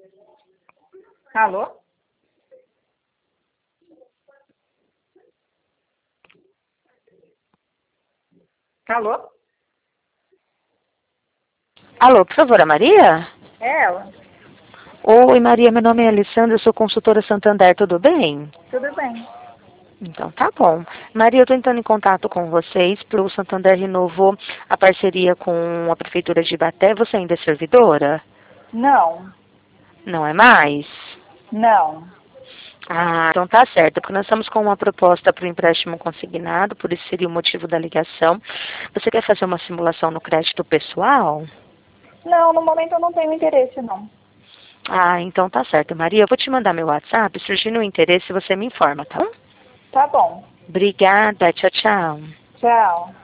Alô? Alô? Alô, por favor, a Maria? É ela. Oi, Maria, meu nome é Alessandra, eu sou consultora Santander, tudo bem? Tudo bem. Então tá bom. Maria, eu estou entrando em contato com vocês, porque o Santander renovou a parceria com a Prefeitura de Ibaté. Você ainda é servidora? Não. Não é mais? Não. Ah, então tá certo, porque nós estamos com uma proposta para o empréstimo consignado, por isso seria o motivo da ligação. Você quer fazer uma simulação no crédito pessoal? Não, no momento eu não tenho interesse, não. Ah, então tá certo, Maria. Eu vou te mandar meu WhatsApp, surgindo o interesse, você me informa, tá bom? Tá bom. Obrigada, tchau, tchau. Tchau.